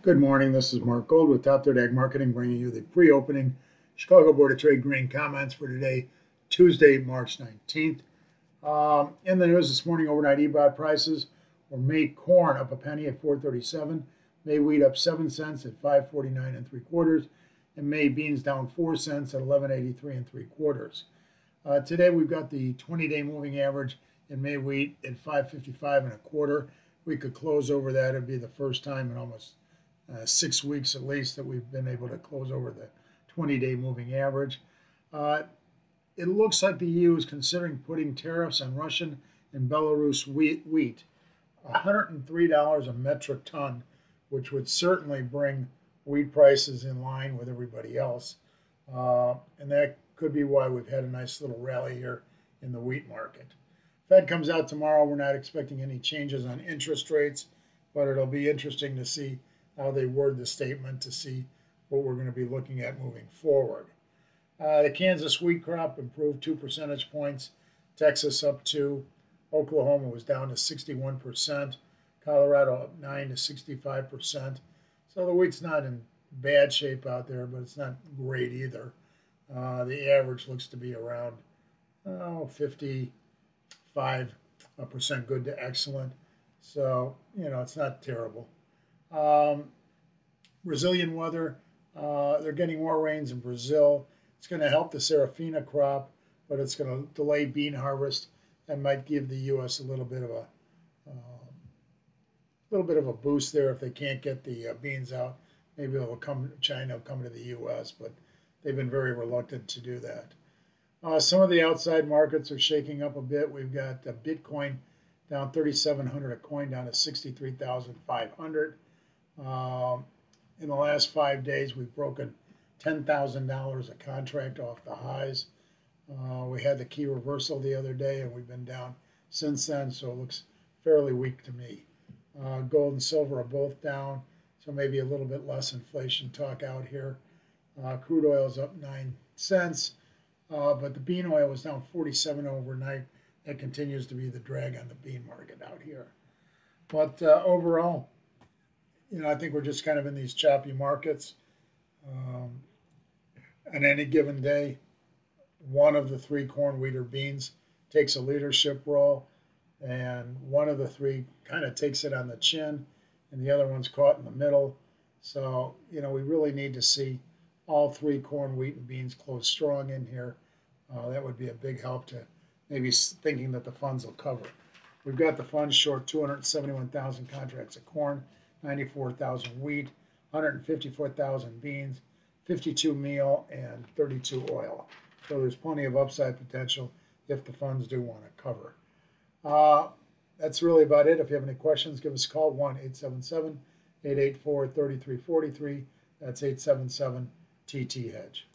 Good morning. This is Mark Gold with Top Third Ag Marketing, bringing you the pre-opening Chicago Board of Trade grain comments for today, Tuesday, March 19th. In the news this morning, overnight EBOT prices were May corn up a penny at 4.37, May wheat up 7 cents at 5.49 and 3/4, and May beans down 4 cents at 11.83 and 3/4. Today we've got the 20-day moving average in May wheat at 5.55 and a quarter. We could close over that. It'd be the first time in almost 6 weeks at least that we've been able to close over the 20-day moving average. It looks like the EU is considering putting tariffs on Russian and Belarus wheat, $103 a metric ton, which would certainly bring wheat prices in line with everybody else. And that could be why we've had a nice little rally here in the wheat market. Fed comes out tomorrow. We're not expecting any changes on interest rates, but it'll be interesting to see how they word the statement to see what we're going to be looking at moving forward. The Kansas wheat crop improved 2 percentage points. Texas up 2. Oklahoma was down to 61%. Colorado up 9 to 65%. So the wheat's not in bad shape out there, but it's not great either. The average looks to be around 55% good to excellent. So, it's not terrible. Brazilian weather, they're getting more rains in Brazil. It's going to help the Safrinha crop, but it's going to delay bean harvest and might give the U.S. a little bit of a boost there if they can't get the beans out. Maybe China will come to the U.S., but they've been very reluctant to do that. Some of the outside markets are shaking up a bit. We've got Bitcoin down 3,700 a coin, down to 63,500. In the last 5 days, we've broken $10,000 a contract off the highs. We had the key reversal the other day, and we've been down since then, so it looks fairly weak to me. Gold and silver are both down, so maybe a little bit less inflation talk out here. Crude oil is up 9 cents, but the bean oil was down 47 overnight. That continues to be the drag on the bean market out here. But overall, I think we're just kind of in these choppy markets. On any given day, one of the three, corn, wheat, or beans, takes a leadership role, and one of the three kind of takes it on the chin, and the other one's caught in the middle. So, we really need to see all three, corn, wheat, and beans, close strong in here. That would be a big help to maybe thinking that the funds will cover. We've got the funds short 271,000 contracts of corn, 94,000 wheat, 154,000 beans, 52 meal, and 32 oil. So there's plenty of upside potential if the funds do want to cover. That's really about it. If you have any questions, give us a call, 1-877-884-3343. That's 877-TT-HEDGE.